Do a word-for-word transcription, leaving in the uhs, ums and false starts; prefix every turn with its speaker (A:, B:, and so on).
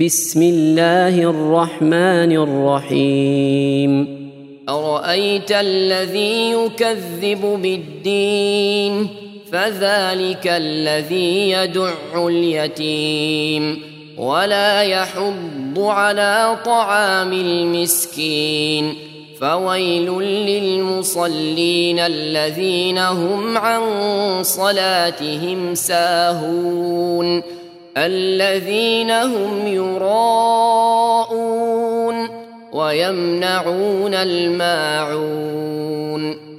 A: بسم الله الرحمن الرحيم
B: أرأيت الذي يكذب بالدين فذلك الذي يدع اليتيم ولا يحض على طعام المسكين فويل للمصلين الذين هم عن صلاتهم ساهون الذين هم يراءون ويمنعون الماعون